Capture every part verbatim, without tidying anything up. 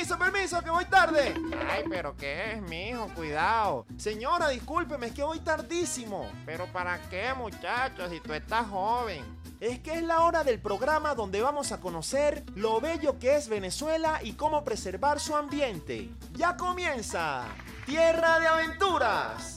Permiso, permiso, que voy tarde. Ay, pero ¿qué es, mijo? Cuidado. Señora, discúlpeme, es que voy tardísimo. ¿Pero para qué, muchacho, si tú estás joven? Es que es la hora del programa donde vamos a conocer lo bello que es Venezuela y cómo preservar su ambiente. ¡Ya comienza! ¡Tierra de Aventuras!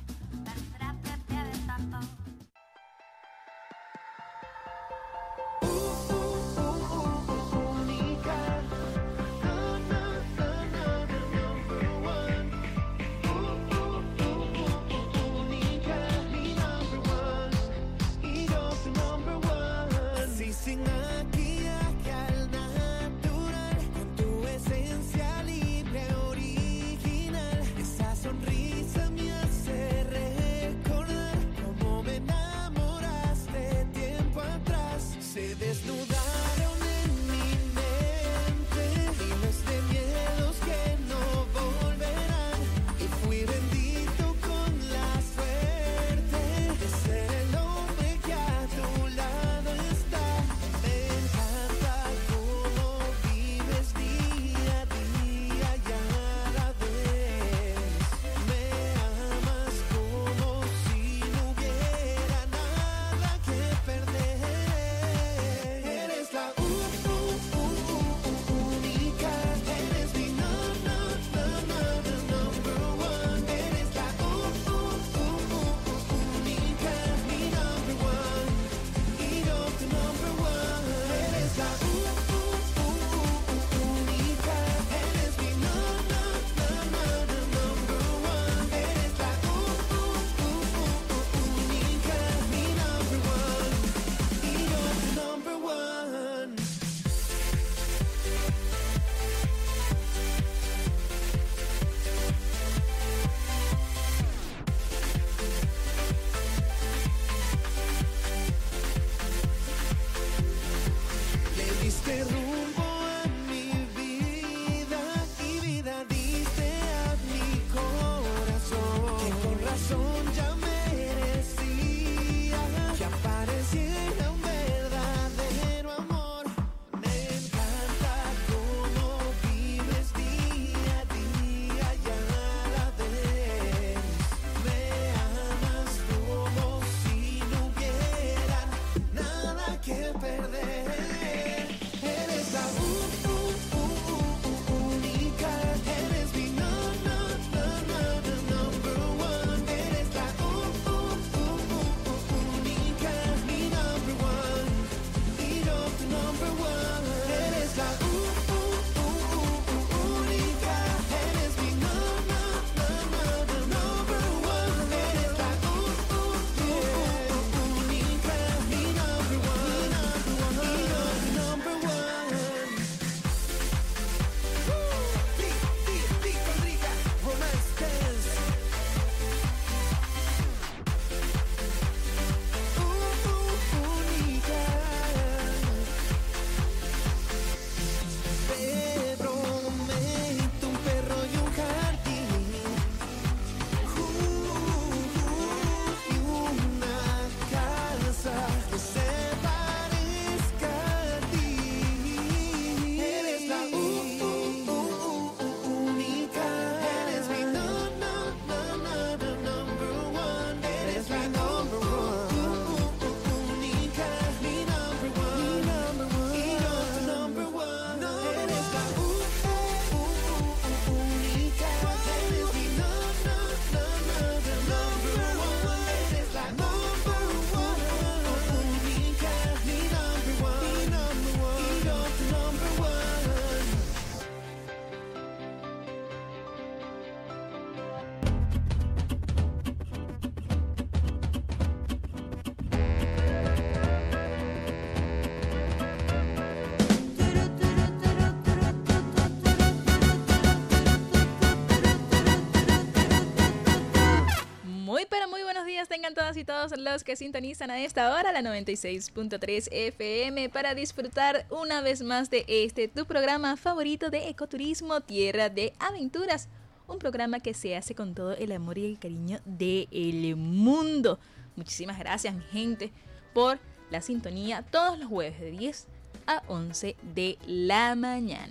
Tengan todas y todos los que sintonizan a esta hora la noventa y seis punto tres F M para disfrutar una vez más de este tu programa favorito de ecoturismo, Tierra de Aventuras, un programa que se hace con todo el amor y el cariño del mundo. Muchísimas gracias, mi gente, por la sintonía todos los jueves de diez a once de la mañana.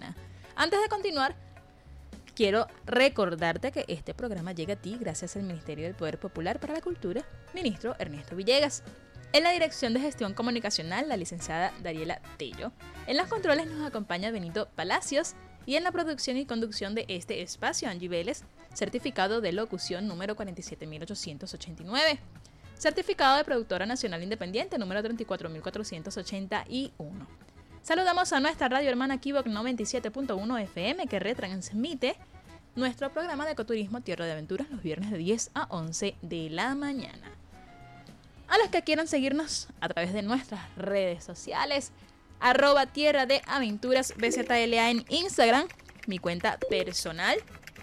Antes de continuar, quiero recordarte que este programa llega a ti gracias al Ministerio del Poder Popular para la Cultura, ministro Ernesto Villegas. En la dirección de gestión comunicacional, la licenciada Dariela Tello. En los controles nos acompaña Benito Palacios y en la producción y conducción de este espacio, Angie Vélez, certificado de locución número cuarenta y siete mil ochocientos ochenta y nueve. Certificado de productora nacional independiente número treinta y cuatro mil cuatrocientos ochenta y uno. Saludamos a nuestra radio hermana Kibok noventa y siete punto uno F M que retransmite nuestro programa de ecoturismo Tierra de Aventuras los viernes de diez a once de la mañana. A los que quieran seguirnos a través de nuestras redes sociales, arroba Tierra de Aventuras B Z L A en Instagram, mi cuenta personal,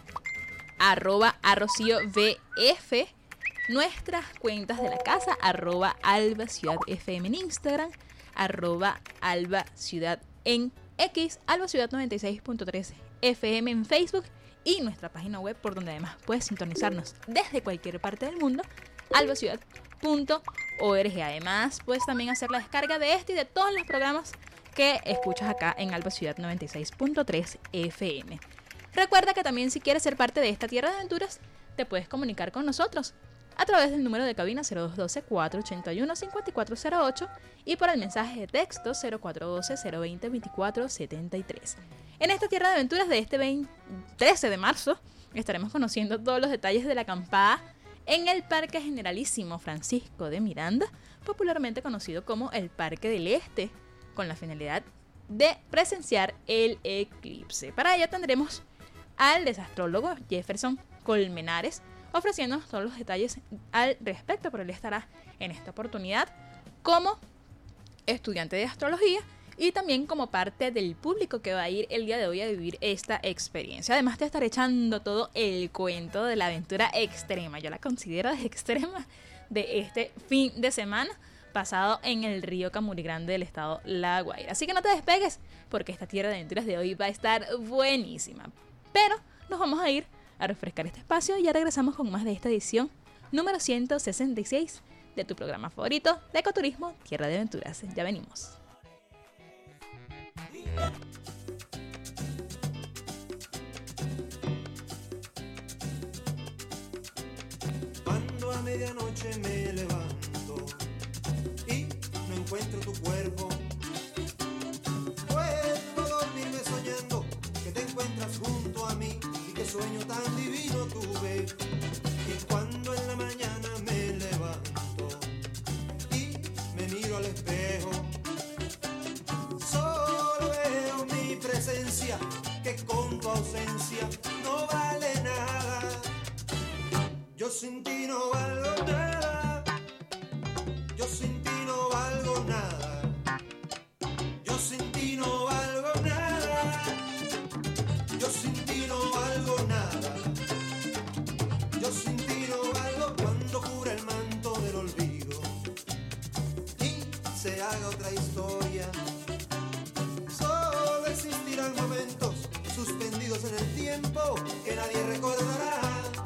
arroba Arrocío V F, nuestras cuentas de la casa, arroba Alba Ciudad F M en Instagram, arroba Alba Ciudad en X, Alba Ciudad noventa y seis punto tres F M en Facebook y nuestra página web por donde además puedes sintonizarnos desde cualquier parte del mundo, albociudad punto org. Además, puedes también hacer la descarga de este y de todos los programas que escuchas acá en Alba Ciudad noventa y seis punto tres F M. Recuerda que también si quieres ser parte de esta Tierra de Aventuras, te puedes comunicar con nosotros a través del número de cabina cero dos uno dos, cuatro ocho uno, cinco cuatro cero ocho y por el mensaje de texto cero cuatro uno dos, cero dos cero, veinticuatro setenta y tres. En esta Tierra de Aventuras de este veinte, trece de marzo estaremos conociendo todos los detalles de la acampada en el Parque Generalísimo Francisco de Miranda, popularmente conocido como el Parque del Este, con la finalidad de presenciar el eclipse. Para ello tendremos al desastrólogo Jefferson Colmenares, ofreciéndonos todos los detalles al respecto, pero él estará en esta oportunidad como estudiante de astrología y también como parte del público que va a ir el día de hoy a vivir esta experiencia. Además te estaré echando todo el cuento de la aventura extrema, yo la considero extrema, de este fin de semana pasado en el río Camuri Grande del estado La Guaira. Así que no te despegues, porque esta Tierra de Aventuras de hoy va a estar buenísima. Pero nos vamos a ir a refrescar este espacio y ya regresamos con más de esta edición número ciento sesenta y seis de tu programa favorito de ecoturismo Tierra de Aventuras. Ya venimos. Cuando a medianoche me levanto y no encuentro tu cuerpo, vuelvo a dormirme soñando que te encuentras junto a mí y qué sueño tan divino tuve. Y cuando en la mañana me levanto y me miro al espejo, solo veo mi presencia que con tu ausencia no vale nada. Yo sin ti no valgo nada, yo sin ti no valgo nada, yo sin ti no valgo nada, yo sin ti no valgo nada, yo sin ti no valgo. Cuando cubra el manto del olvido y se haga otra historia, solo existirán momentos suspendidos en el tiempo que nadie recordará.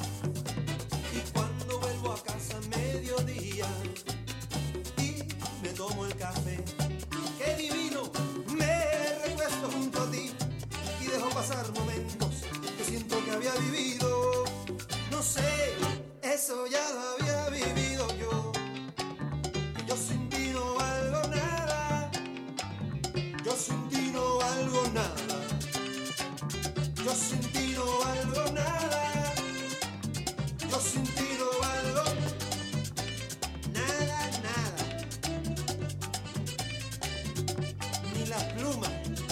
Tomo el café, qué divino, me recuesto junto a ti y dejo pasar momentos que siento que había vivido. No sé, eso ya lo había vivido yo. Yo sin ti no valgo nada, yo sin ti no valgo nada, yo sin ti no valgo nada, yo sin ti no valgo nada, nada. Las plumas.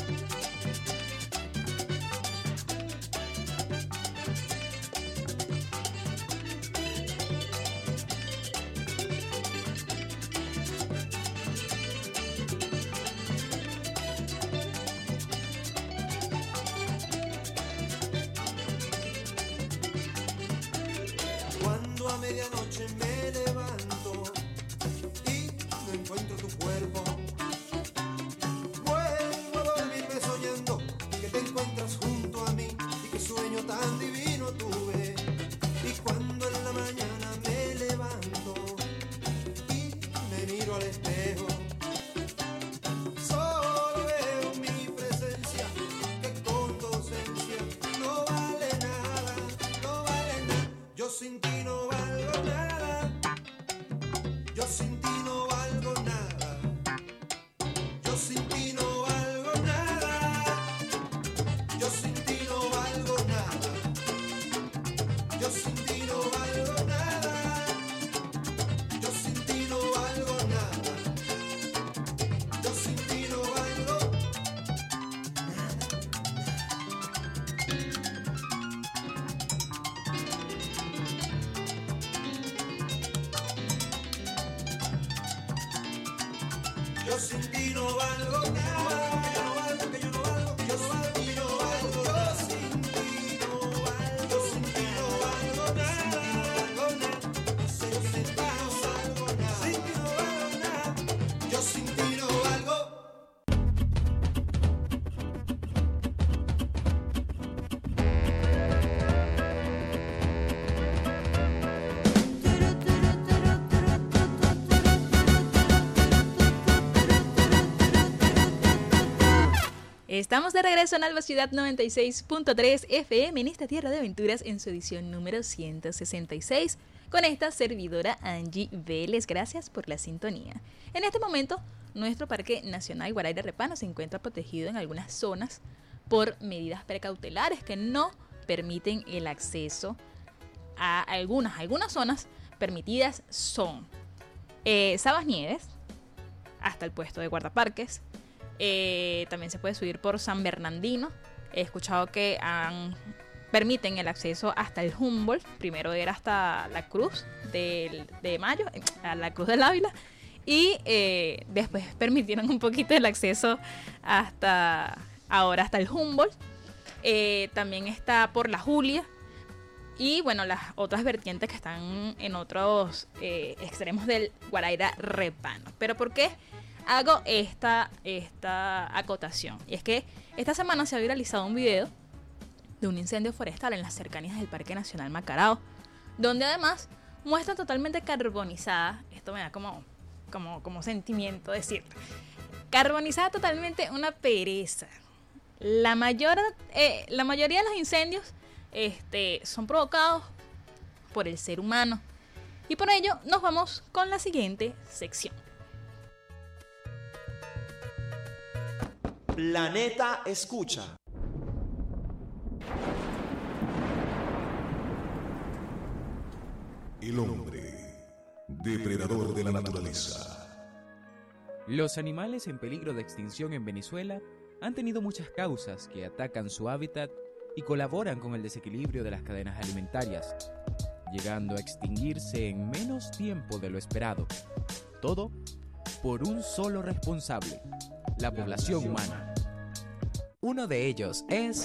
Cuando a medianoche me levanto y no encuentro tu cuerpo, junto a mí y qué sueño tan divino tuve. Y cuando en la mañana me levanto y me miro al espejo, solo veo mi presencia que con tu Yo sin ti no valgo nada. Que yo no valgo, que yo no valgo, que yo no valgo, que yo no valgo. Yo sin ti no valgo, yo sin ti no valgo nada. No sé si te valgo nada. Sin ti no valgo nada. Yo sin ti no valgo. Estamos de regreso en Alba Ciudad noventa y seis punto tres F M en esta tierra de aventuras en su edición número ciento sesenta y seis con esta servidora Angie Vélez. Gracias por la sintonía. En este momento, nuestro Parque Nacional Guaraíra Repano se encuentra protegido en algunas zonas por medidas precautelares que no permiten el acceso a algunas. Algunas zonas permitidas son eh, Sabas Nieves, hasta el puesto de guardaparques. Eh, también se puede subir por San Bernardino. He escuchado que han, permiten el acceso hasta el Humboldt. Primero era hasta la Cruz del, de Mayo, a la Cruz del Ávila. Y eh, después permitieron un poquito el acceso hasta ahora hasta el Humboldt. Eh, también está por la Julia. Y bueno, las otras vertientes que están en otros eh, extremos del Guaraíra Repano. ¿Pero por qué hago esta, esta acotación? Y es que esta semana se ha viralizado un video de un incendio forestal en las cercanías del Parque Nacional Macarao, donde además muestra totalmente carbonizada, esto me da como, como, como sentimiento decirlo, carbonizada totalmente una pereza. La, mayor, eh, la mayoría de los incendios este, son provocados por el ser humano. Y por ello nos vamos con la siguiente sección. Planeta Escucha. El hombre, depredador de la naturaleza. Los animales en peligro de extinción en Venezuela han tenido muchas causas que atacan su hábitat y colaboran con el desequilibrio de las cadenas alimentarias, llegando a extinguirse en menos tiempo de lo esperado. Todo por un solo responsable: la población humana. Uno de ellos es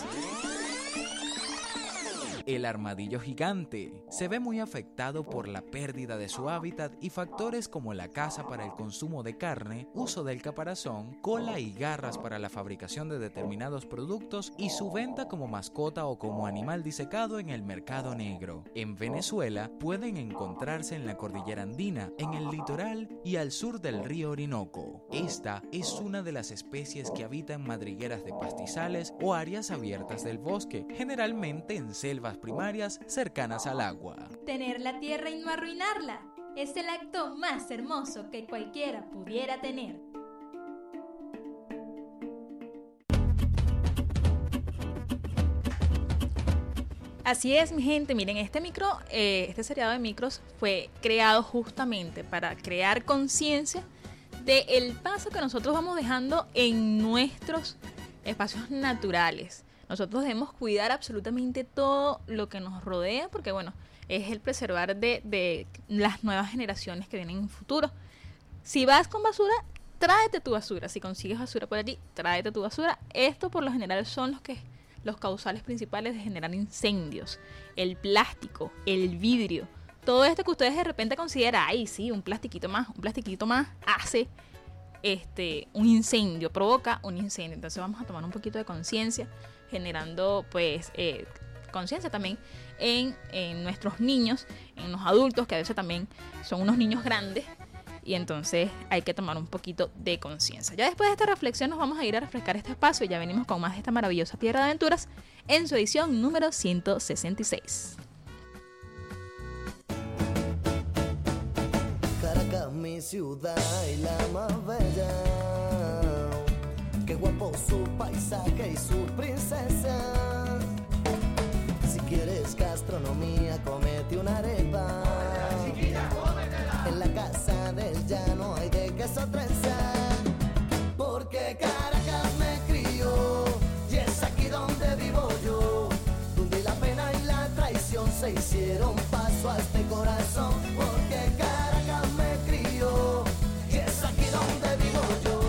el armadillo gigante. Se ve muy afectado por la pérdida de su hábitat y factores como la caza para el consumo de carne, uso del caparazón, cola y garras para la fabricación de determinados productos y su venta como mascota o como animal disecado en el mercado negro. En Venezuela pueden encontrarse en la cordillera andina, en el litoral y al sur del río Orinoco. Esta es una de las especies que habitan madrigueras de pastizales o áreas abiertas del bosque, generalmente en selvas primarias cercanas al agua. Tener la tierra y no arruinarla es el acto más hermoso que cualquiera pudiera tener. Así es, mi gente. Miren, este micro, eh, este seriado de micros fue creado justamente para crear conciencia del paso que nosotros vamos dejando en nuestros espacios naturales. Nosotros debemos cuidar absolutamente todo lo que nos rodea, porque bueno, es el preservar de, de las nuevas generaciones que vienen en el futuro. Si vas con basura, tráete tu basura. Si consigues basura por allí, tráete tu basura. Esto por lo general son los que los causales principales de generar incendios. El plástico, el vidrio, todo esto que ustedes de repente consideran, ay sí, un plastiquito más, un plastiquito más hace este un incendio, provoca un incendio. Entonces vamos a tomar un poquito de conciencia, generando pues eh, conciencia también en, en nuestros niños, en los adultos, que a veces también son unos niños grandes, y entonces hay que tomar un poquito de conciencia. Ya después de esta reflexión nos vamos a ir a refrescar este espacio y ya venimos con más de esta maravillosa Tierra de Aventuras en su edición número ciento sesenta y seis. Caracas, mi ciudad y la más bella. Qué guapo su paisaje y su princesa. Si quieres gastronomía, comete una arepa. En la casa del llano hay de queso trenza. Porque Caracas me crió y es aquí donde vivo yo, donde la pena y la traición se hicieron paso a este corazón. Porque Caracas me crió y es aquí donde vivo yo.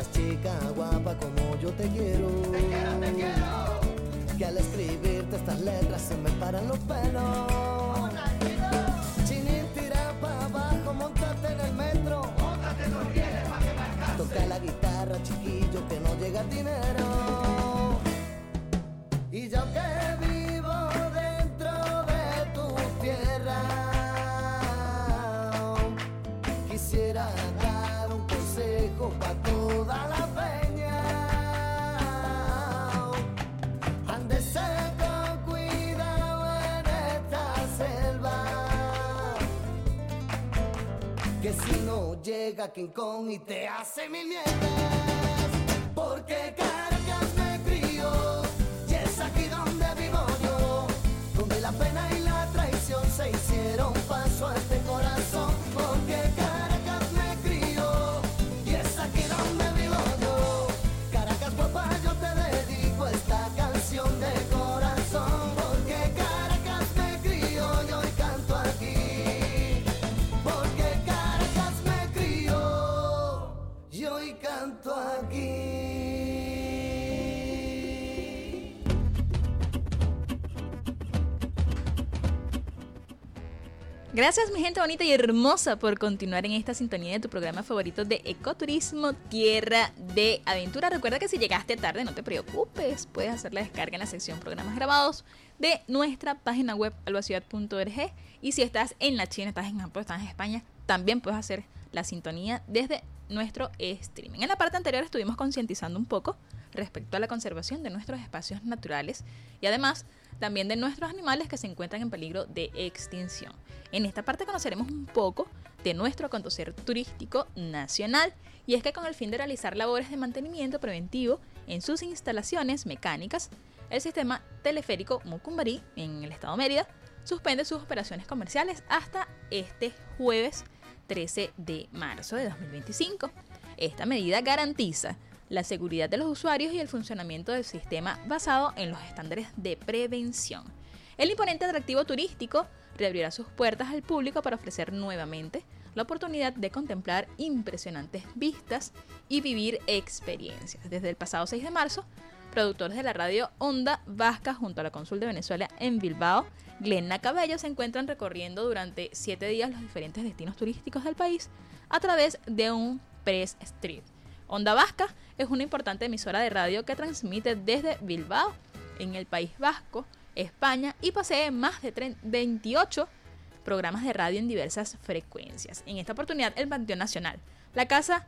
seas chica guapa como yo te quiero. Te quiero, te quiero. Que al escribirte estas letras se me paran los pelos. Chinín, tira pa' abajo, montate en el metro. Móntate los rieles pa' que me alcance. Toca la guitarra, chiquillo, que no llega el dinero. Y yo que vivo dentro de tu tierra, quisiera dar un consejo pa' toda la peña. Ándese con cuidado en esta selva, que si no llega King Kong y te hace mil mierdas. Porque Caracas me crió y es aquí donde vivo yo, donde la pena y la traición se hicieron paso a este corazón. Porque Caracas me crió y es aquí donde vivo yo. Caracas guapa, yo te dedico esta canción de corazón. Porque Caracas me crió y hoy canto aquí. Porque Caracas me crió y hoy canto aquí. Gracias, mi gente bonita y hermosa, por continuar en esta sintonía de tu programa favorito de ecoturismo, Tierra de Aventura. Recuerda que si llegaste tarde, no te preocupes, puedes hacer la descarga en la sección programas grabados de nuestra página web albaciudad punto org. Y si estás en la China, estás en Japón, estás en España, también puedes hacer la sintonía desde nuestro streaming. En la parte anterior estuvimos concientizando un poco respecto a la conservación de nuestros espacios naturales y además también de nuestros animales que se encuentran en peligro de extinción. En esta parte conoceremos un poco de nuestro acontecer turístico nacional, y es que con el fin de realizar labores de mantenimiento preventivo en sus instalaciones mecánicas, el sistema teleférico Mucumbarí en el estado Mérida suspende sus operaciones comerciales hasta este jueves trece de marzo de dos mil veinticinco. Esta medida garantiza la seguridad de los usuarios y el funcionamiento del sistema basado en los estándares de prevención. El imponente atractivo turístico reabrirá sus puertas al público para ofrecer nuevamente la oportunidad de contemplar impresionantes vistas y vivir experiencias. Desde el pasado seis de marzo, productores de la radio Onda Vasca junto a la Cónsul de Venezuela en Bilbao, Glenna Cabello, se encuentran recorriendo durante siete días los diferentes destinos turísticos del país a través de un press street. Onda Vasca es una importante emisora de radio que transmite desde Bilbao, en el País Vasco, España, y posee más de veintiocho programas de radio en diversas frecuencias. En esta oportunidad, el Panteón Nacional, la Casa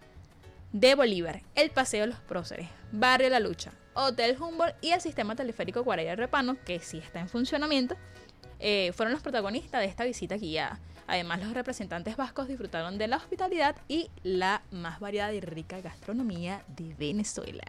de Bolívar, el Paseo de los Próceres, Barrio La Lucha, Hotel Humboldt y el sistema teleférico Guaraya Repano, que sí está en funcionamiento, eh, fueron los protagonistas de esta visita guiada. Además, los representantes vascos disfrutaron de la hospitalidad y la más variada y rica gastronomía de Venezuela.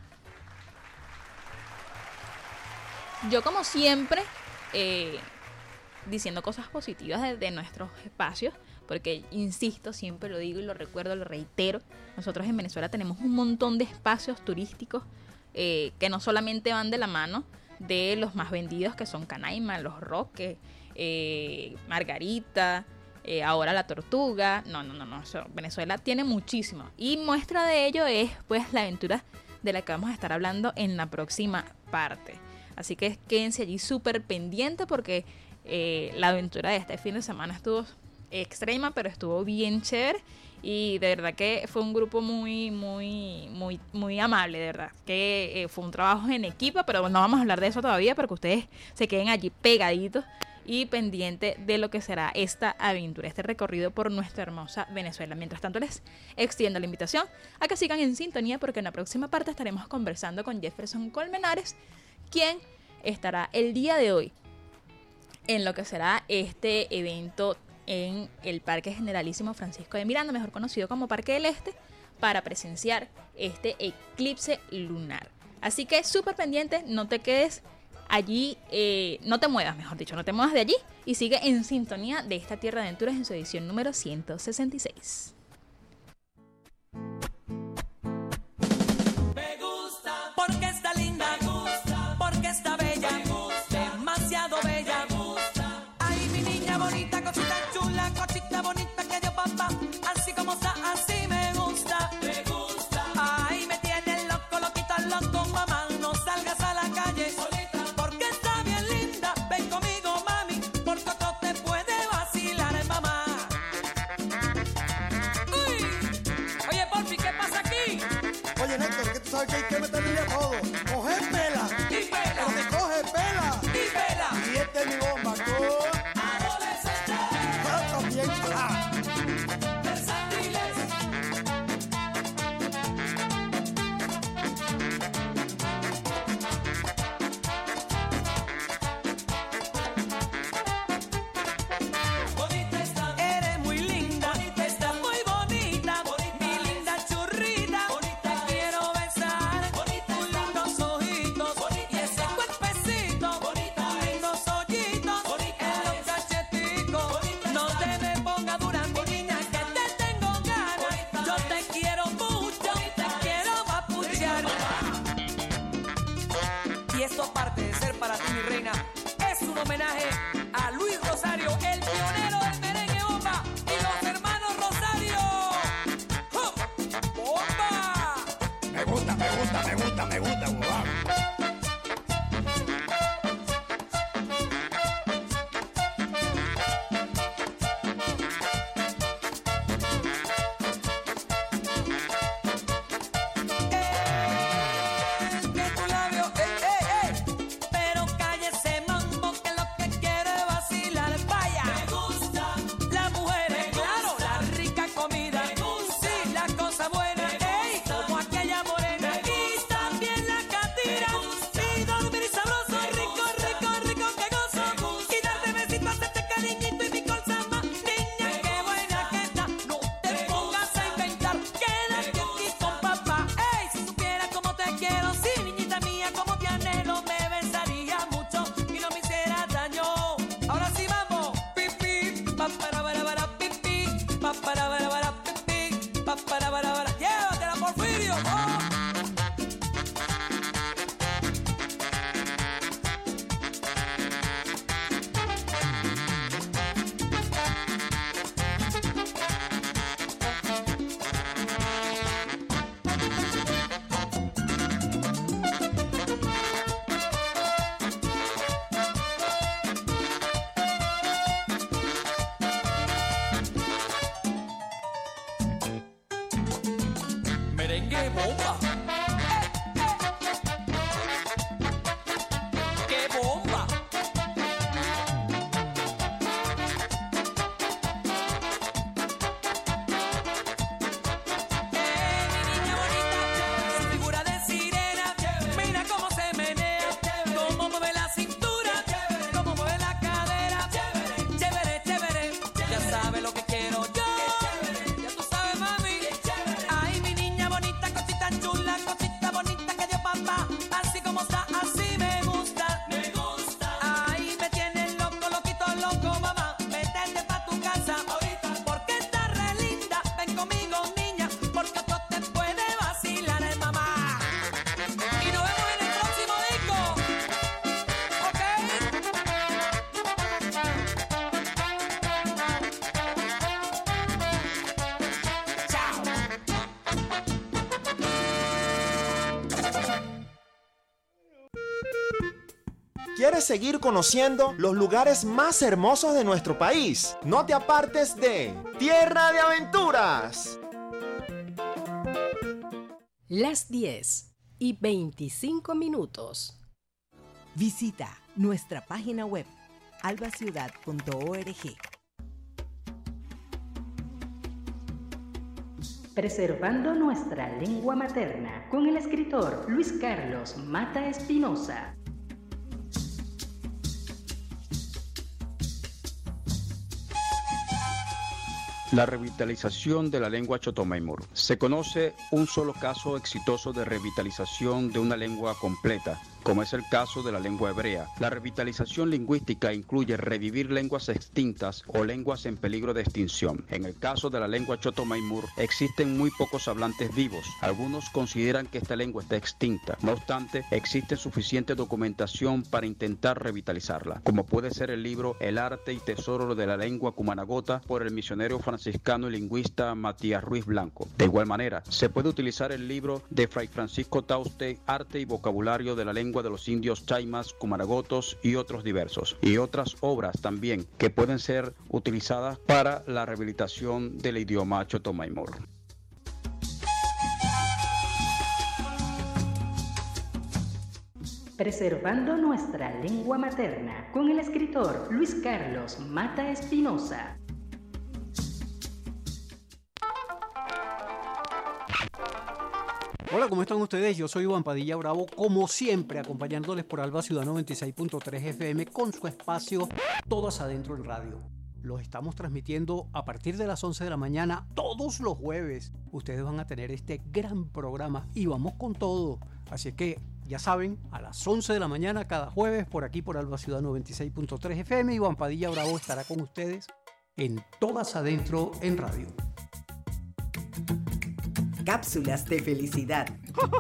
Yo, como siempre, eh, diciendo cosas positivas de, de nuestros espacios, porque, insisto, siempre lo digo y lo recuerdo, lo reitero, nosotros en Venezuela tenemos un montón de espacios turísticos eh, que no solamente van de la mano de los más vendidos, que son Canaima, Los Roques, eh, Margarita, eh, ahora La Tortuga. No, no, no, no. Eso, Venezuela tiene muchísimo. Y muestra de ello es, pues, la aventura de la que vamos a estar hablando en la próxima parte. Así que quédense allí súper pendiente porque eh, la aventura de este fin de semana estuvo extrema, pero estuvo bien chévere. Y de verdad que fue un grupo muy, muy, muy, muy amable, de verdad. Que eh, fue un trabajo en equipo, pero no vamos a hablar de eso todavía, para que ustedes se queden allí pegaditos y pendientes de lo que será esta aventura, este recorrido por nuestra hermosa Venezuela. Mientras tanto, les extiendo la invitación a que sigan en sintonía, porque en la próxima parte estaremos conversando con Jefferson Colmenares, quien estará el día de hoy en lo que será este evento en el Parque Generalísimo Francisco de Miranda, mejor conocido como Parque del Este, para presenciar este eclipse lunar. Así que súper pendiente, no te quedes allí, eh, no te muevas, mejor dicho, no te muevas de allí, y sigue en sintonía de esta Tierra de Aventuras en su edición número ciento sesenta y seis. Me gusta porque está linda, me gusta porque está bella, me gusta demasiado bella, me gusta. Ay, mi niña bonita, cosita chula, cosita bonita que dio papá, así como está, así me gusta, me gusta. Ay, sabes que hay que meterle a todo. Coge pela. Y pela. Porque coge pela. Y pela. Y esta es mi bomba. Con... Adolescente. Pero también. Ah. Versátiles. Bonita está. Eres muy linda. Bonita está. Muy bonita. Bonita. Mi linda churrita. Bonita. Te quiero besar. Bonita. Tus lindos ojitos. Bonita. Y ese cuerpecito. Bonita. Tus lindos hoyitos. Bonita. En los cacheticos. Bonita. No te me pongas dura, mi niña, que te tengo ganas. Bonita. Yo te quiero mucho. Bonita. Te quiero papuchar. Y esto, aparte de ser para ti, mi reina, es un homenaje a Luis Rosario, el pionero del merengue bomba, y los hermanos Rosario. ¡Oh! ¡Bomba! Me gusta, me gusta, me gusta, me gusta, guau. Que tu labio, ey, ey, ey. Pero cállese, mambo, que lo que quiere es vacilar. Vaya. Me gusta. Las mujeres, claro, la rica comida. Me gusta. Sí, la cosa buena, ey, como aquella morena. Y también la catira. Y dormir sabroso, rico, rico, rico, que gozo. Y darte besitos, hacerte cariñito y mi colza más. Niña, qué buena que está. No te pongas a inventar. Quédate aquí con papá. Ey, si supiera cómo te quiero, sí, niñita mía, como te anhelo, me besaría mucho y no me hiciera daño. Ahora sí vamos. Pipi, pa para para para pipi, pa para para para pipi, pa para para para. Llévatela, Porfirio. Oh. Merengue bomba. ¡Qué bomba! Eh, mi niña bonita, su figura de sirena. Mira cómo se menea, cómo mueve la cintura, cómo mueve la cadera. Chévere, chévere, ya sabe lo que quiero yo. Ya tú sabes, mami. Ay, mi niña bonita, cosita chula, cosita bonita que dio papá. Así como está, así me gusta. Me gusta. Ay, me tienes loco, loquito, loco, mamá. Métete pa' tu casa ahorita, porque está re linda. Ven conmigo, niña, porque otro te puede vacilar, eh, mamá. Y nos vemos en el próximo disco. ¿Ok? Chao. ¿Quieres seguir conociendo los lugares más hermosos de nuestro país? No te apartes de Tierra de Aventuras. Las diez y veinticinco minutos. Visita nuestra página web albaciudad punto org. Preservando nuestra lengua materna con el escritor Luis Carlos Mata Espinosa. La revitalización de la lengua chotomaimur. Se conoce un solo caso exitoso de revitalización de una lengua completa, como es el caso de la lengua hebrea. La revitalización lingüística incluye revivir lenguas extintas o lenguas en peligro de extinción. En el caso de la lengua chotomaimur, existen muy pocos hablantes vivos. Algunos consideran que esta lengua está extinta. No obstante, existe suficiente documentación para intentar revitalizarla, como puede ser el libro El arte y tesoro de la lengua cumanagota por el misionero franciscano y lingüista Matías Ruiz Blanco. De igual manera, se puede utilizar el libro de Fray Francisco Tauste, Arte y vocabulario de la lengua de los indios chaimas, cumanagotos y otros diversos, y otras obras también que pueden ser utilizadas para la rehabilitación del idioma chotomaimur. Preservando nuestra lengua materna, con el escritor Luis Carlos Mata Espinosa. Hola, ¿cómo están ustedes? Yo soy Iván Padilla Bravo, como siempre, acompañándoles por Alba Ciudad noventa y seis punto tres F M con su espacio Todas Adentro en Radio. Los estamos transmitiendo a partir de las once de la mañana todos los jueves. Ustedes van a tener este gran programa y vamos con todo. Así que ya saben, a las once de la mañana cada jueves por aquí por Alba Ciudad noventa y seis punto tres F M. Iván Padilla Bravo estará con ustedes en Todas Adentro en Radio. Cápsulas de felicidad.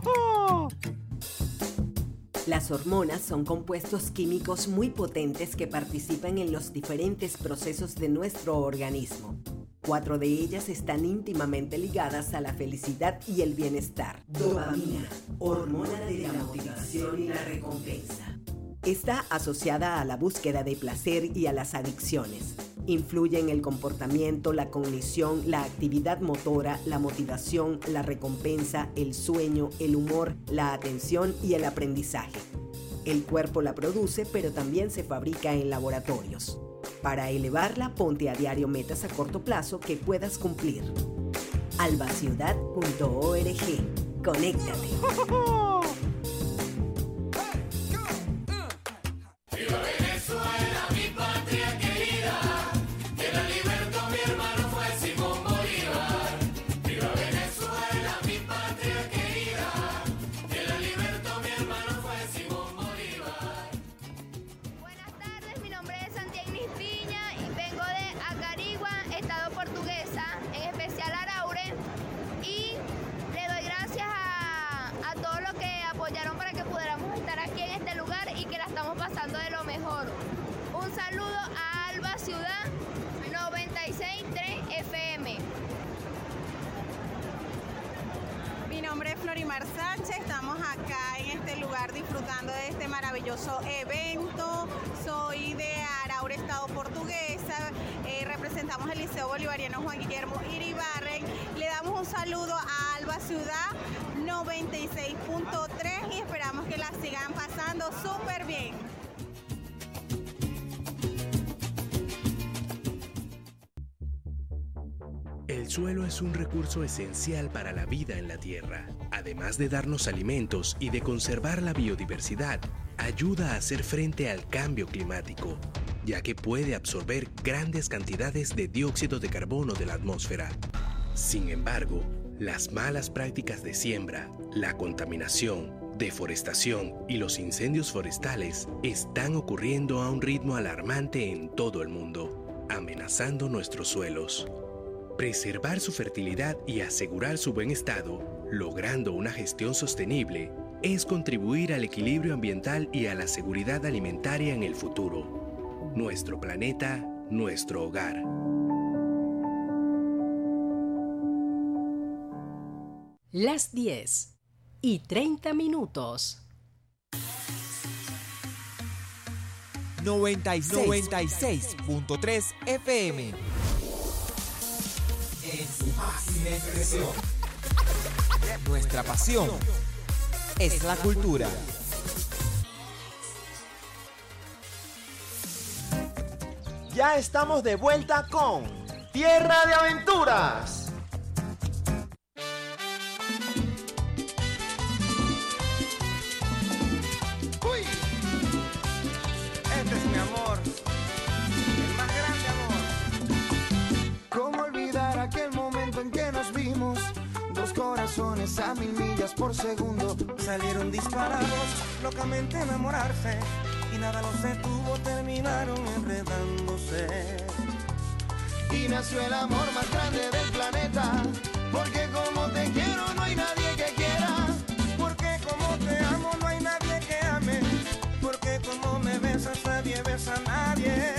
Las hormonas son compuestos químicos muy potentes que participan en los diferentes procesos de nuestro organismo. Cuatro de ellas están íntimamente ligadas a la felicidad y el bienestar. Dopamina, hormona de la motivación y la recompensa. Está asociada a la búsqueda de placer y a las adicciones. Influye en el comportamiento, la cognición, la actividad motora, la motivación, la recompensa, el sueño, el humor, la atención y el aprendizaje. El cuerpo la produce, pero también se fabrica en laboratorios. Para elevarla, ponte a diario metas a corto plazo que puedas cumplir. alba ciudad punto org. Conéctate. ¡Viva Venezuela, mi patria querida! ¡Que la libertó mi hermano fue Simón Bolívar! ¡Viva Venezuela, mi patria querida! ¡Que la libertó mi hermano fue Simón Bolívar! Buenas tardes, mi nombre es Santiago Piña y vengo de Acarigua, estado Portuguesa, en especial Araure, y le doy gracias a, a todos los que apoyaron para que pudiéramos estar aquí en este lugar y que la estamos pasando de lo mejor. Un saludo a Alba Ciudad noventa y seis punto tres F M. Mi nombre es Florimar Sánchez, estamos acá en este lugar disfrutando de este maravilloso evento. Soy de Araure, estado Portuguesa, eh, representamos el Liceo Bolivariano Juan Guillermo Iribarren. Le damos un saludo a Alba Ciudad noventa y seis punto tres y esperamos que la sigan pasando súper bien. El suelo es un recurso esencial para la vida en la tierra. Además de darnos alimentos y de conservar la biodiversidad, ayuda a hacer frente al cambio climático, ya que puede absorber grandes cantidades de dióxido de carbono de la atmósfera. Sin embargo, las malas prácticas de siembra, la contaminación, deforestación y los incendios forestales están ocurriendo a un ritmo alarmante en todo el mundo, amenazando nuestros suelos. Preservar su fertilidad y asegurar su buen estado, logrando una gestión sostenible, es contribuir al equilibrio ambiental y a la seguridad alimentaria en el futuro. Nuestro planeta, nuestro hogar. Las diez y treinta minutos. noventa y seis punto tres F M. En su máxima expresión. Nuestra pasión es la cultura. Ya estamos de vuelta con Tierra de Aventuras. Uy, este es mi amor, el más grande amor. ¿Cómo olvidar aquel momento en que nos vimos? Dos corazones a mil millas por segundo Salieron disparados, locamente enamorarse, y nada los detuvo, terminaron enredándose. y nació el amor más grande del planeta, porque como te quiero no hay nadie que quiera, porque como te amo no hay nadie que ame, porque como me besas nadie besa a nadie.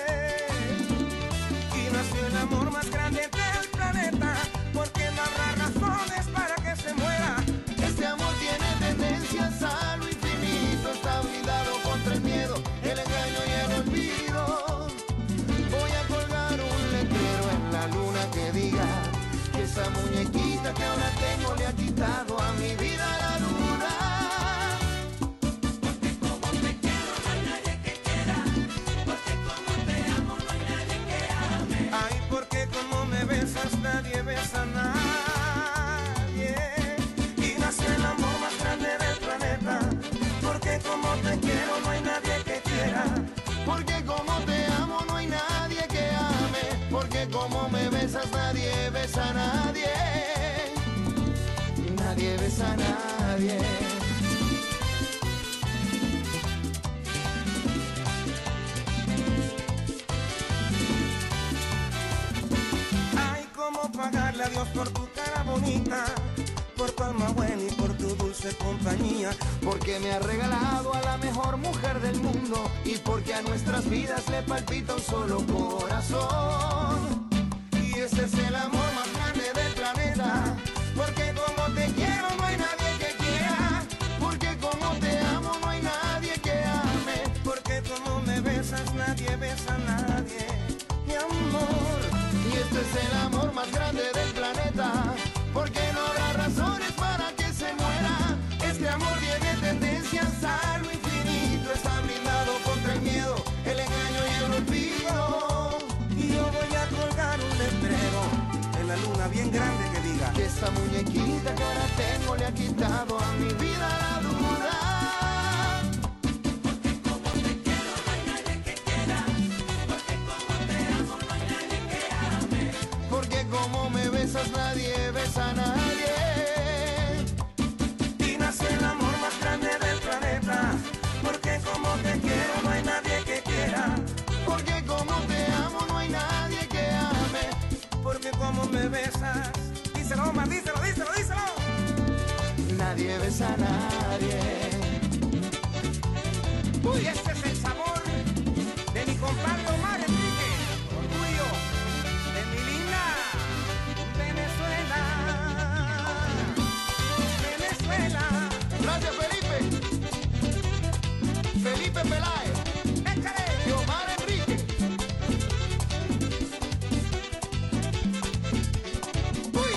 Y nació el amor más grande del planeta, porque no habrá razones para que se muera. Este amor tiene tendencias a lo infinito, está blindado contra el miedo, el engaño y el olvido. Voy a colgar un letrero en la luna que diga que esa muñequita que ahora tengo le ha besas, nadie besa a nadie. Nadie besa a nadie. Ay, cómo pagarle a Dios por tu cara bonita, por tu alma buena y por tu dulce compañía. Porque me ha regalado a la mejor mujer del mundo y porque a nuestras vidas le palpita un solo corazón. Y ese es el amor más grande del planeta. Porque como te quiero no hay nadie que quiera. Porque como te amo no hay nadie que ame. Porque como me besas nadie besa a nadie, mi amor. Y este es el amor más grande del planeta. Porque no habrá razones para que se muera. Este amor tiene tendencias a lo infinito. Está blindado contra el miedo, el engaño y el olvido. Y yo voy a colgar un letrero en la luna bien grande que diga que esta muñequita que ahora tengo le ha quitado a mi vida la duda. Porque como te quiero no hay nadie que quiera. Porque como te amo no hay nadie que ame. Porque como me besas nadie besa a nadie. Y nace el amor más grande del planeta. Porque como te quiero no hay nadie que quiera. Porque como te amo no hay nadie que ame. Porque como me besas, díselo, Omar, díselo, díselo, díselo. Nadie besa a nadie. Uy, este es el sabor de mi compadre Omar Enrique. Orgullo de mi linda Venezuela. Venezuela. Gracias, Felipe. Felipe Peláez. Échale. Y Omar Enrique. Uy.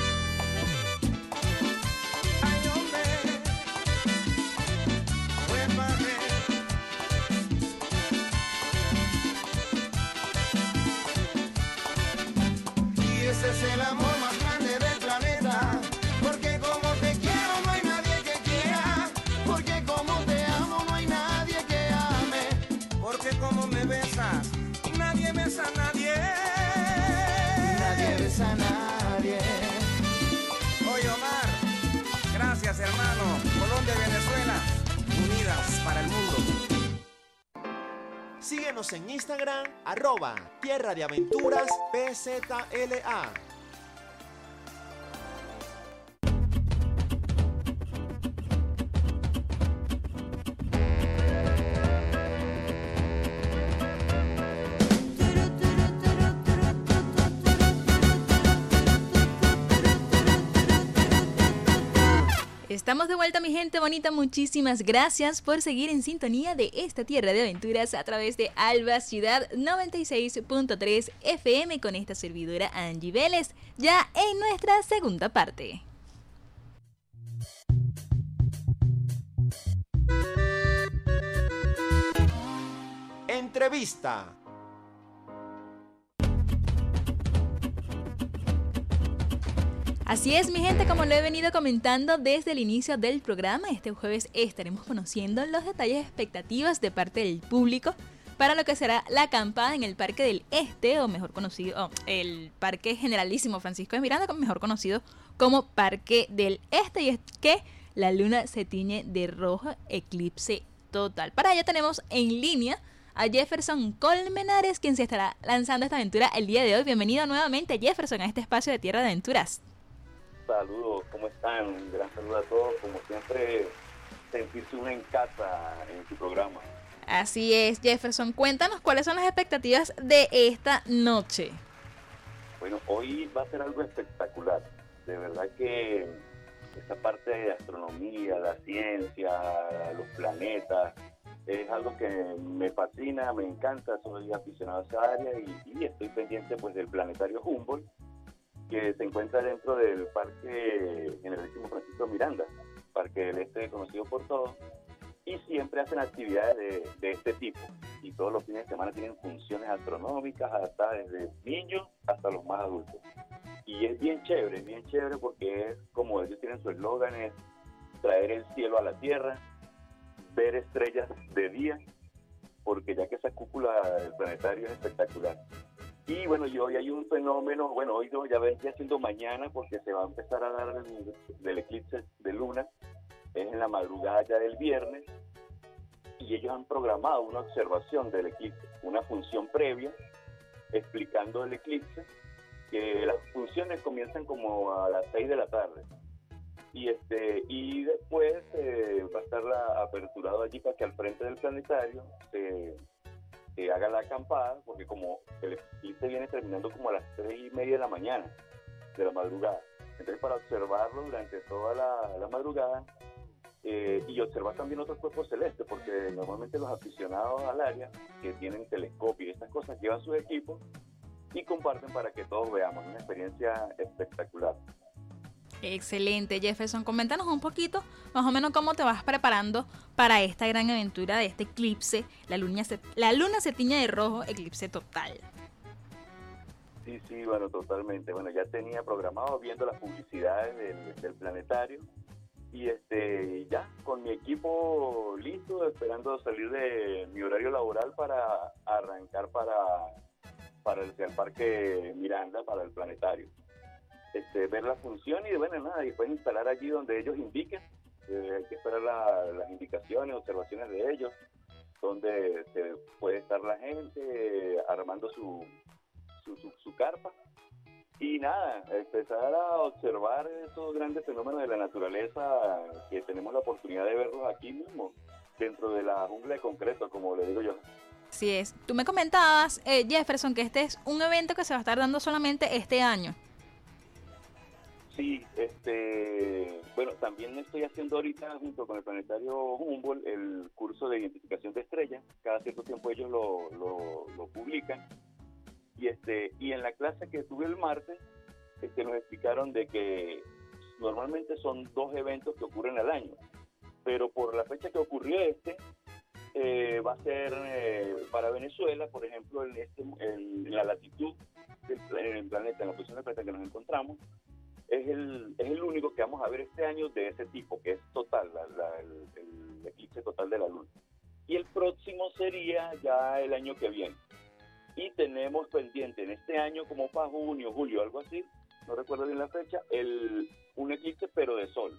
Ay, hombre. Pues padre. Y ese es el amor más grande del planeta. Porque como te quiero no hay nadie que quiera. Porque como te amo no hay nadie que ame. Porque como me besas, nadie besa a nadie. Nadie besa a nadie. Oye, Omar, gracias, hermano. Colombia y Venezuela, unidas para el mundo. Síguenos en Instagram, arroba Tierra de Aventuras P Z L A. Estamos de vuelta, mi gente bonita. Muchísimas gracias por seguir en sintonía de esta Tierra de Aventuras a través de Alba Ciudad noventa y seis punto tres F M con esta servidora Angie Vélez, ya en nuestra segunda parte. Entrevista. Así es, mi gente, como lo he venido comentando desde el inicio del programa, este jueves estaremos conociendo los detalles y expectativas de parte del público para lo que será la acampada en el Parque del Este, o mejor conocido, oh, el Parque Generalísimo Francisco de Miranda, mejor conocido como Parque del Este. Y es que la luna se tiñe de rojo, eclipse total. Para ello tenemos en línea a Jefferson Colmenares, quien se estará lanzando esta aventura el día de hoy. Bienvenido nuevamente, Jefferson, a este espacio de Tierra de Aventuras. Saludos, ¿cómo están? Un gran saludo a todos. Como siempre, sentirse uno en casa en tu programa. Así es, Jefferson. Cuéntanos cuáles son las expectativas de esta noche. Bueno, hoy va a ser algo espectacular. De verdad que esta parte de astronomía, la ciencia, los planetas, es algo que me fascina, me encanta. Soy aficionado a esa área y, y estoy pendiente pues del planetario Humboldt, que se encuentra dentro del Parque Generalísimo Francisco de Miranda, Parque del Este conocido por todos, y siempre hacen actividades de, de este tipo, y todos los fines de semana tienen funciones astronómicas adaptadas desde niños hasta los más adultos. Y es bien chévere, es bien chévere porque es como ellos tienen su eslogan, es traer el cielo a la tierra, ver estrellas de día, porque ya que esa cúpula del planetario es espectacular. Y bueno, y hoy hay un fenómeno, bueno, hoy no, ya vendría siendo mañana porque se va a empezar a dar el, del eclipse de luna, es en la madrugada ya del viernes, y ellos han programado una observación del eclipse, una función previa explicando el eclipse, que las funciones comienzan como a las seis de la tarde. Y este y después eh, va a estar la, aperturado allí para que al frente del planetario se, se haga la acampada, porque como el eclipse viene terminando como a las tres y media de la mañana, de la madrugada. Entonces, para observarlo durante toda la, la madrugada eh, y observar también otros cuerpos celestes, porque normalmente los aficionados al área que tienen telescopio y estas cosas llevan sus equipos y comparten para que todos veamos una experiencia espectacular. Excelente, Jefferson. Coméntanos un poquito, más o menos, cómo te vas preparando para esta gran aventura de este eclipse. La luna se, la luna se tiñe de rojo, eclipse total. Sí, sí, bueno, totalmente. Bueno, ya tenía programado viendo las publicidades del, del planetario y este ya con mi equipo listo, esperando salir de mi horario laboral para arrancar para, para el, el Parque Miranda, para el planetario. Este, ver la función y bueno, nada, y después instalar allí donde ellos indiquen. Eh, hay que esperar la, las indicaciones, observaciones de ellos, donde se puede estar la gente eh, armando su, su, su, su carpa. Y nada, empezar a observar esos grandes fenómenos de la naturaleza que tenemos la oportunidad de verlos aquí mismo, dentro de la jungla de concreto, como le digo yo. Así es. Tú me comentabas, eh, Jefferson, que este es un evento que se va a estar dando solamente este año. Sí, este, bueno, también estoy haciendo ahorita junto con el Planetario Humboldt el curso de identificación de estrellas. Cada cierto tiempo ellos lo, lo, lo publican. Y este y en la clase que tuve el martes, este, nos explicaron de que normalmente son dos eventos que ocurren al año, pero por la fecha que ocurrió este, eh, va a ser eh, para Venezuela, por ejemplo, en, este, en la latitud del en el planeta, en la posición del planeta en que nos encontramos, es el, es el único que vamos a ver este año de ese tipo, que es total, la, la, el, el eclipse total de la luna. Y el próximo sería ya el año que viene. Y tenemos pendiente en este año, como para junio, julio, algo así, no recuerdo bien la fecha, el, un eclipse pero de sol.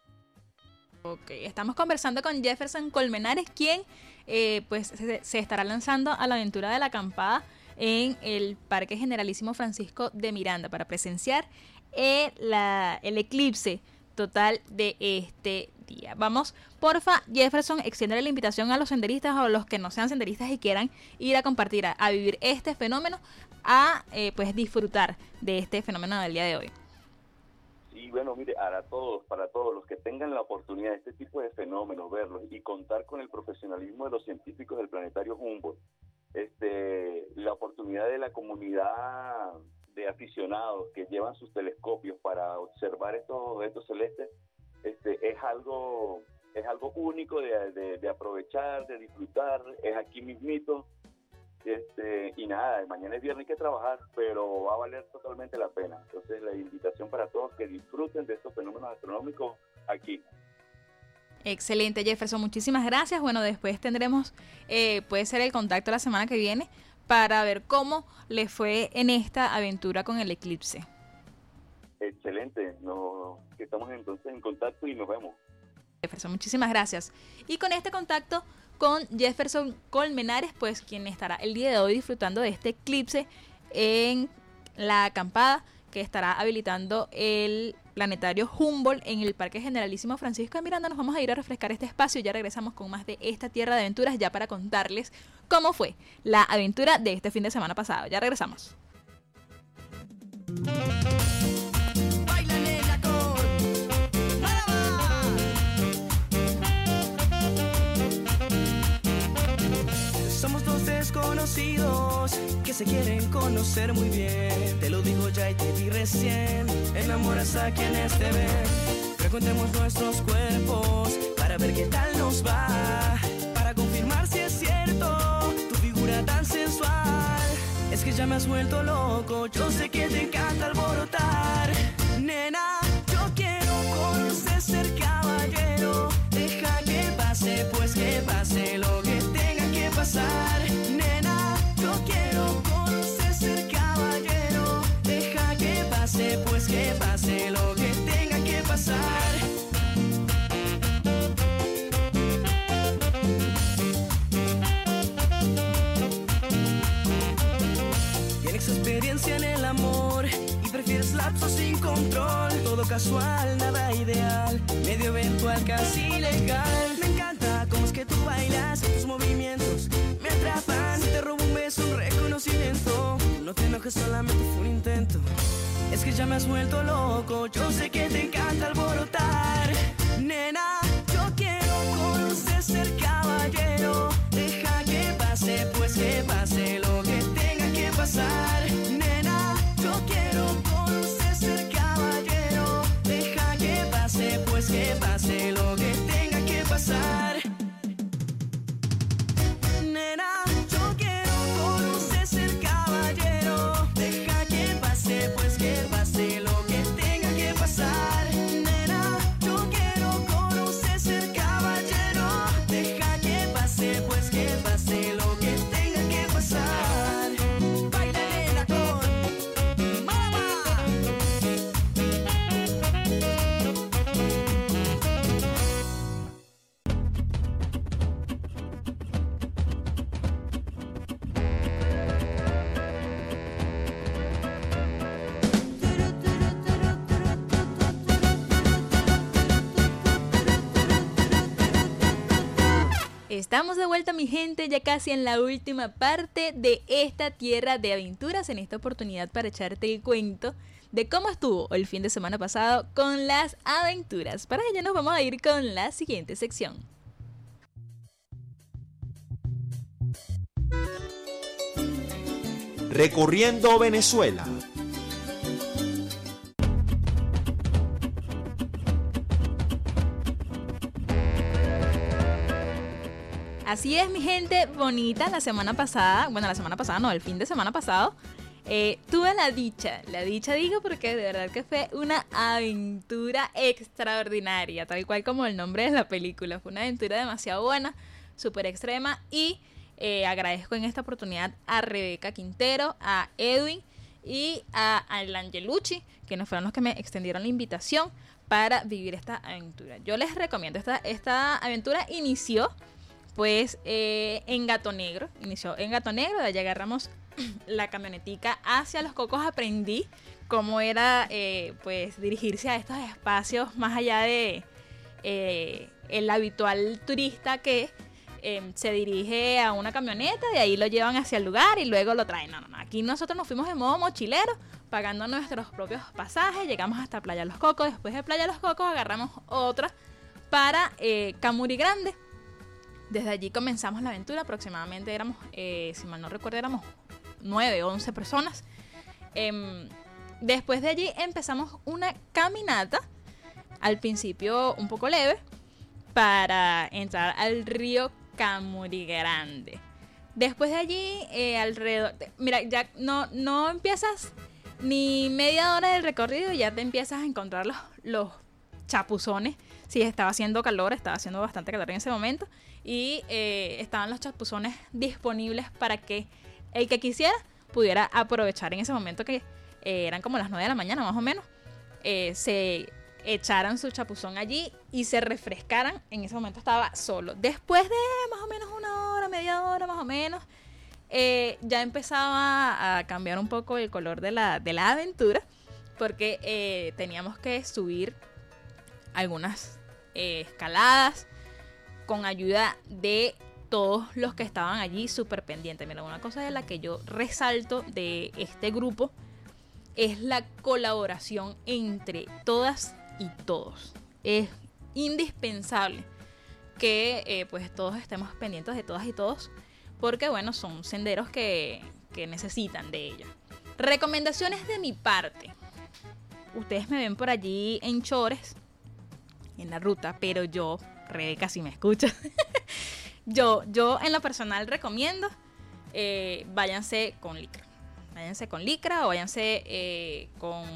Ok, estamos conversando con Jefferson Colmenares, quien eh, pues se, se estará lanzando a la aventura de la acampada en el Parque Generalísimo Francisco de Miranda para presenciar eh, la, el eclipse total de este día. Vamos, porfa, Jefferson, extiende la invitación a los senderistas o a los que no sean senderistas y quieran ir a compartir, a, a vivir este fenómeno, a eh, pues disfrutar de este fenómeno del día de hoy. Y bueno, mire, para todos, para todos los que tengan la oportunidad de este tipo de fenómenos, verlos y contar con el profesionalismo de los científicos del Planetario Humboldt, este, la oportunidad de la comunidad de aficionados que llevan sus telescopios para observar estos objetos celestes, este, es algo es algo único de, de, de aprovechar, de disfrutar, es aquí mismito. Este, y nada, mañana es viernes, hay que trabajar, pero va a valer totalmente la pena. Entonces la invitación para todos que disfruten de estos fenómenos astronómicos aquí. Excelente, Jefferson, muchísimas gracias. Bueno, después tendremos, eh, puede ser el contacto la semana que viene para ver cómo le fue en esta aventura con el eclipse. Excelente, no, que estamos entonces en contacto y nos vemos. Jefferson, muchísimas gracias. Y con este contacto con Jefferson Colmenares, pues quien estará el día de hoy disfrutando de este eclipse en la acampada que estará habilitando el Planetario Humboldt en el Parque Generalísimo Francisco de Miranda. Nos vamos a ir a refrescar este espacio y ya regresamos con más de esta tierra de aventuras, ya para contarles cómo fue la aventura de este fin de semana pasado. Ya regresamos. Somos dos desconocidos que se quieren conocer muy bien. Te lo digo ya y te di recién. Enamoras a quienes te ven. Frecuentemos nuestros cuerpos para ver qué tal nos va. Para confirmar si es cierto tu figura tan sensual. Es que ya me has vuelto loco. Yo sé que te encanta alborotar. Nena, yo quiero conocer ser caballero. Deja que pase, pues que pase lo que tenga que pasar. Nena, yo quiero conocer cerca. casual, nada ideal, medio eventual, casi legal. Me encanta cómo es que tú bailas, tus movimientos me atrapan. Te robo un beso, un reconocimiento. No te enojes, solamente fue un intento. Es que ya me has vuelto loco, yo sé que te encanta alborotar. Nena, yo quiero con usted ser caballero. Deja que pase, pues que pase lo que tenga que pasar. Nena, yo quiero con usted ser caballero. Deja que pase, pues que pase lo que tenga que pasar. Nena, yo quiero con usted ser caballero. Deja que pase, pues que pase lo que tenga que pasar. Nena, yo quiero con usted ser caballero. Deja que pase, pues que pase lo que tenga que pasar. Baila nena con mamá. Estamos de vuelta, mi gente, ya casi en la última parte de esta tierra de aventuras. En esta oportunidad para echarte el cuento de cómo estuvo el fin de semana pasado con las aventuras. Para ello nos vamos a ir con la siguiente sección. Recorriendo Venezuela. Así es, mi gente bonita. La semana pasada, bueno, la semana pasada no, el fin de semana pasado, eh, tuve la dicha, la dicha digo porque de verdad que fue una aventura extraordinaria, tal cual como el nombre de la película. Fue una aventura demasiado buena, súper extrema, y eh, agradezco en esta oportunidad a Rebeca Quintero, a Edwin y a Alangelucci, que nos fueron los que me extendieron la invitación para vivir esta aventura. Yo les recomiendo, esta, esta aventura inició pues eh, en Gato Negro, inició en Gato Negro, de allá agarramos la camionetica hacia Los Cocos. Aprendí cómo era eh, pues dirigirse a estos espacios más allá de eh, el habitual turista que eh, se dirige a una camioneta, de ahí lo llevan hacia el lugar y luego lo traen. No, no, no, aquí nosotros nos fuimos en modo mochilero, pagando nuestros propios pasajes, llegamos hasta Playa Los Cocos, después de Playa Los Cocos agarramos otra para eh, Camuri Grande. Desde allí comenzamos la aventura, aproximadamente éramos, eh, si mal no recuerdo, éramos nueve o once personas. Eh, después de allí empezamos una caminata, al principio un poco leve, para entrar al río Camuri Grande. Después de allí, eh, alrededor, de, mira, ya no, no empiezas ni media hora del recorrido, ya te empiezas a encontrar los, los chapuzones. Sí, estaba haciendo calor, estaba haciendo bastante calor en ese momento. Y eh, estaban los chapuzones disponibles para que el que quisiera pudiera aprovechar en ese momento, que eh, eran como las nueve de la mañana más o menos, eh, se echaran su chapuzón allí y se refrescaran. En ese momento estaba solo. Después de más o menos una hora, media hora más o menos, eh, ya empezaba a cambiar un poco el color de la, de la aventura, porque eh, teníamos que subir algunas eh, escaladas con ayuda de todos los que estaban allí súper pendientes. Mira, una cosa de la que yo resalto de este grupo es la colaboración entre todas y todos. Es indispensable que eh, pues todos estemos pendientes de todas y todos, porque bueno, son senderos que, que necesitan de ellos. Recomendaciones de mi parte. Ustedes me ven por allí en Chores, en la ruta, pero yo, Rebeca, si me escucha, yo, yo en lo personal recomiendo eh, váyanse con licra. Váyanse con licra o váyanse eh, con,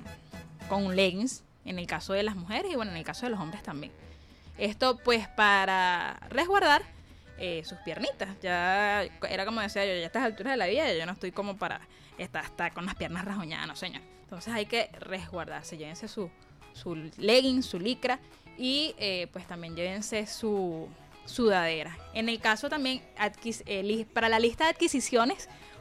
con leggings, en el caso de las mujeres y bueno, en el caso de los hombres también. Esto pues para resguardar eh, sus piernitas. Ya era como decía yo, ya a estas alturas de la vida yo no estoy como para estar, estar con las piernas rasguñadas, no señor. Entonces hay que resguardarse, llévense su, su legging, su licra y eh, pues también llévense su sudadera. En el caso también, adquis, eh, para la lista de adquisiciones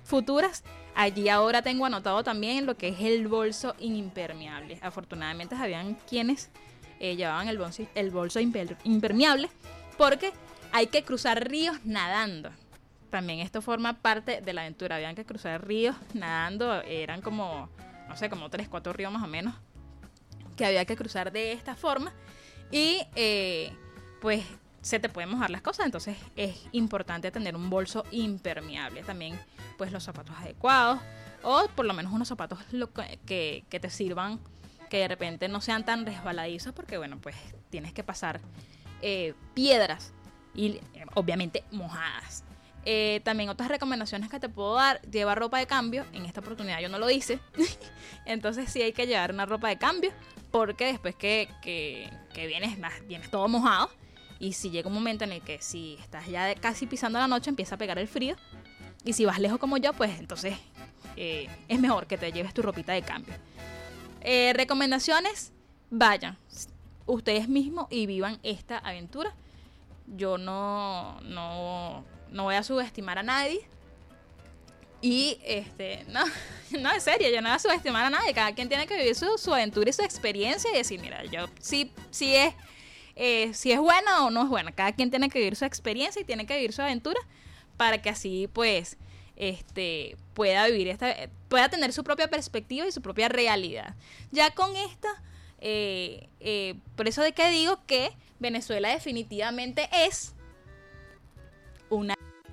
futuras, allí ahora tengo anotado también lo que es el bolso impermeable. Afortunadamente habían quienes eh, llevaban el bolso, el bolso imper, impermeable, porque hay que cruzar ríos nadando. También esto forma parte de la aventura. Habían que cruzar ríos nadando, eran como, no sé, como tres, cuatro ríos más o menos, que había que cruzar de esta forma. Y eh, pues se te pueden mojar las cosas, entonces es importante tener un bolso impermeable. También pues los zapatos adecuados, o por lo menos unos zapatos lo que, que te sirvan, que de repente no sean tan resbaladizos, porque bueno, pues tienes que pasar eh, piedras y eh, obviamente mojadas. Eh, también otras recomendaciones que te puedo dar: lleva ropa de cambio. En esta oportunidad yo no lo hice, entonces sí hay que llevar una ropa de cambio, porque después que, que, que vienes, vienes todo mojado, y si llega un momento en el que si estás ya de casi pisando la noche, empieza a pegar el frío, y si vas lejos como yo, pues entonces eh, es mejor que te lleves tu ropita de cambio. Eh, recomendaciones: vayan ustedes mismos y vivan esta aventura. Yo no, no, no voy a subestimar a nadie. Y este, no, no, en serio, yo no voy a subestimar a nadie. Cada quien tiene que vivir su, su aventura y su experiencia y decir, mira, yo sí, sí es, eh, si es buena o no es buena. Cada quien tiene que vivir su experiencia y tiene que vivir su aventura, para que así pues este pueda vivir esta, pueda tener su propia perspectiva y su propia realidad. Ya con esta, eh, eh, por eso de que digo que Venezuela definitivamente es una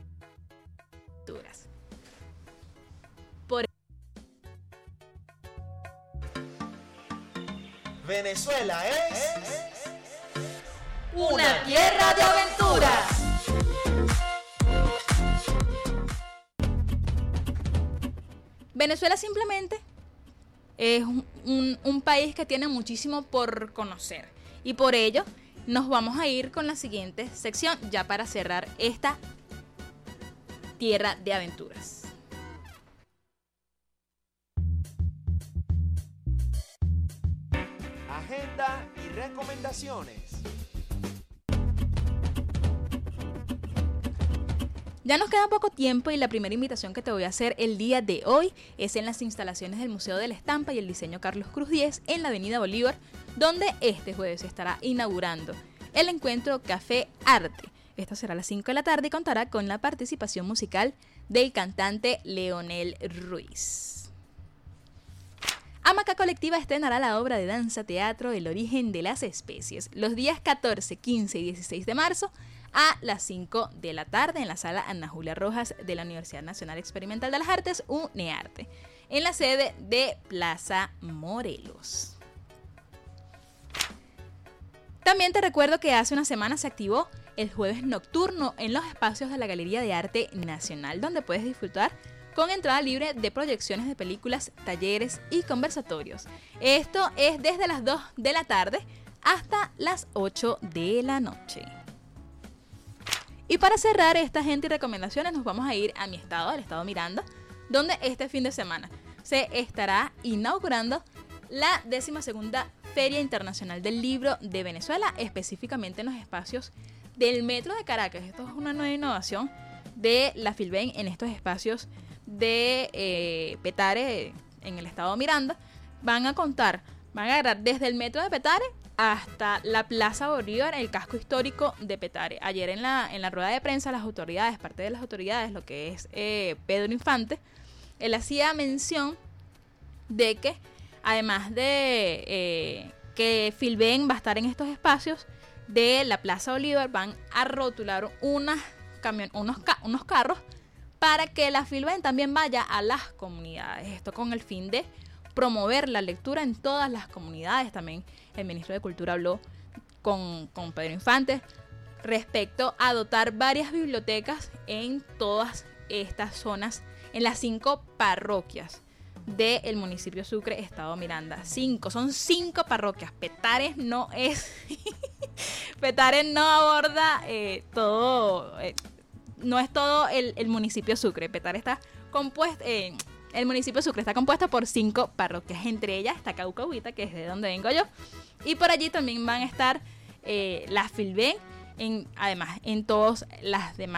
por Venezuela es una tierra de aventuras. Venezuela simplemente es un, un, un país que tiene muchísimo por conocer, y por ello nos vamos a ir con la siguiente sección, ya para cerrar esta tierra de aventuras. Agenda y recomendaciones. Ya nos queda poco tiempo, y la primera invitación que te voy a hacer el día de hoy es en las instalaciones del Museo de la Estampa y el Diseño Carlos Cruz diez en la Avenida Bolívar, donde este jueves se estará inaugurando el encuentro Café Arte. Esta será a las cinco de la tarde y contará con la participación musical del cantante Leonel Ruiz. Hamaca Colectiva estrenará la obra de danza teatro El origen de las especies los días catorce, quince y dieciséis de marzo a las cinco de la tarde en la sala Ana Julia Rojas de la Universidad Nacional Experimental de las Artes, UNEARTE, en la sede de Plaza Morelos. También te recuerdo que hace una semana se activó el jueves nocturno en los espacios de la Galería de Arte Nacional, donde puedes disfrutar con entrada libre de proyecciones de películas, talleres y conversatorios. Esto es desde las dos de la tarde hasta las ocho de la noche. Y para cerrar esta agenda y recomendaciones, nos vamos a ir a mi estado, al estado Miranda, donde este fin de semana se estará inaugurando la décima segunda Feria Internacional del Libro de Venezuela, específicamente en los espacios del Metro de Caracas. Esto es una nueva innovación de la Filben en estos espacios de eh, Petare, en el estado Miranda. Van a contar, van a agarrar desde el Metro de Petare hasta la Plaza Bolívar, el casco histórico de Petare. Ayer en la, en la rueda de prensa, las autoridades, parte de las autoridades, lo que es eh, Pedro Infante, él hacía mención de que además de eh, que Filben va a estar en estos espacios de la Plaza Bolívar, van a rotular unas camion, unos, ca unos carros para que la Filben también vaya a las comunidades. Esto con el fin de promover la lectura en todas las comunidades. También el ministro de Cultura habló con, con Pedro Infante respecto a dotar varias bibliotecas en todas estas zonas, en las cinco parroquias del municipio Sucre, estado Miranda. Cinco, son cinco parroquias. Petare no es Petare no aborda eh, todo, eh, no es todo el, el municipio Sucre. Petare está compuesto, eh, el municipio Sucre está compuesto por cinco parroquias, entre ellas está Caucahuita, que es de donde vengo yo, y por allí también van a estar eh, las Filben, en, además en todas las demás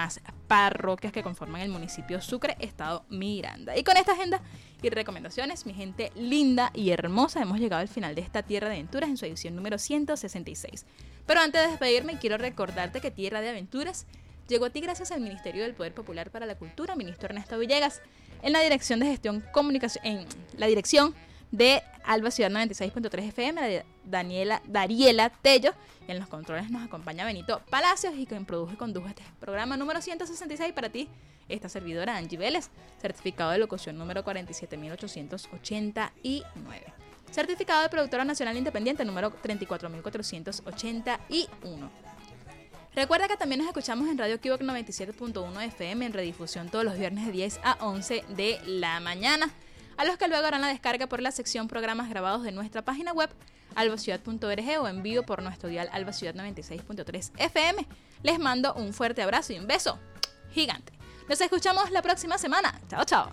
parroquias que conforman el municipio Sucre, estado Miranda. Y con esta agenda y recomendaciones, mi gente linda y hermosa, hemos llegado al final de esta Tierra de Aventuras en su edición número ciento sesenta y seis. Pero antes de despedirme, quiero recordarte que Tierra de Aventuras llegó a ti gracias al Ministerio del Poder Popular para la Cultura, ministro Ernesto Villegas, en la Dirección de Gestión Comunicación, en la dirección de Alba Ciudad noventa y seis punto tres F M, de Daniela Dariela Tello, y en los controles nos acompaña Benito Palacios, y quien produjo y condujo este programa número ciento sesenta y seis para ti, esta servidora Angie Vélez, certificado de locución número cuarenta y siete mil ochocientos ochenta y nueve, certificado de productora nacional independiente número treinta y cuatro mil cuatrocientos ochenta y uno. Recuerda que también nos escuchamos en Radio Kivoc noventa y siete punto uno F M en redifusión todos los viernes de diez a once de la mañana, a los que luego harán la descarga por la sección programas grabados de nuestra página web albaciudad punto org o en vivo por nuestro dial Alba Ciudad noventa y seis punto tres F M. Les mando un fuerte abrazo y un beso gigante. Nos escuchamos la próxima semana. Chao, chao.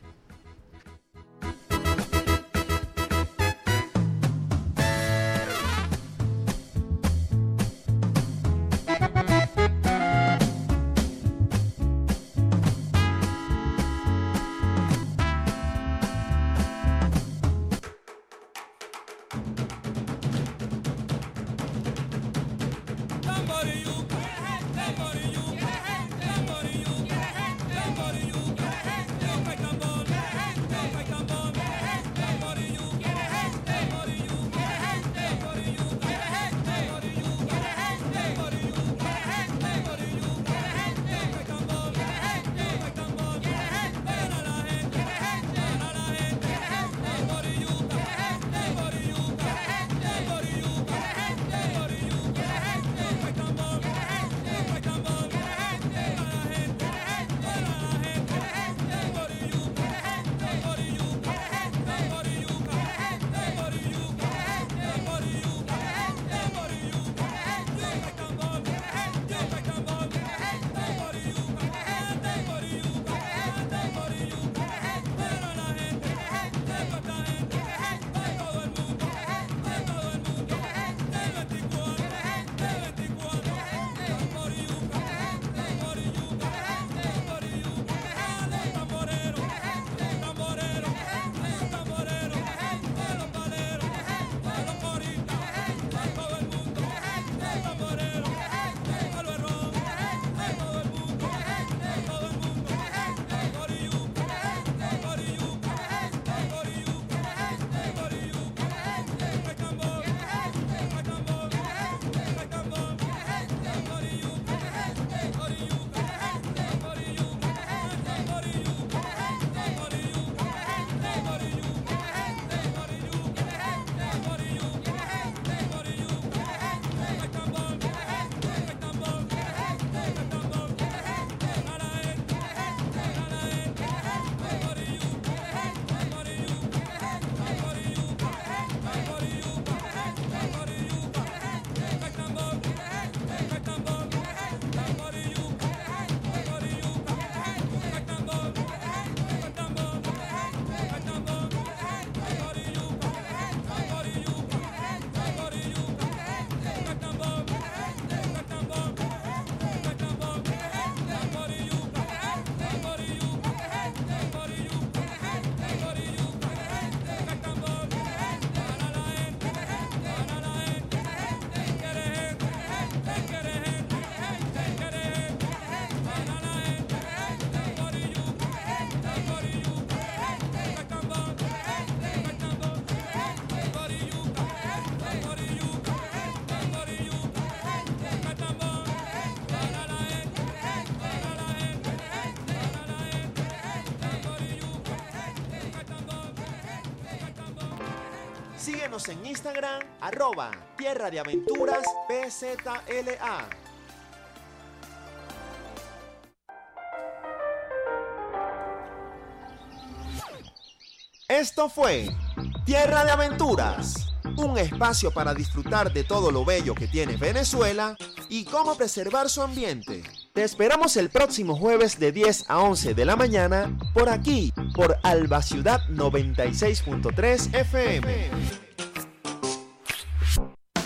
Síguenos en Instagram, arroba Tierra de Aventuras P Z L A. Esto fue Tierra de Aventuras, un espacio para disfrutar de todo lo bello que tiene Venezuela y cómo preservar su ambiente. Te esperamos el próximo jueves de diez a once de la mañana por aquí, por Alba Ciudad noventa y seis punto tres F M.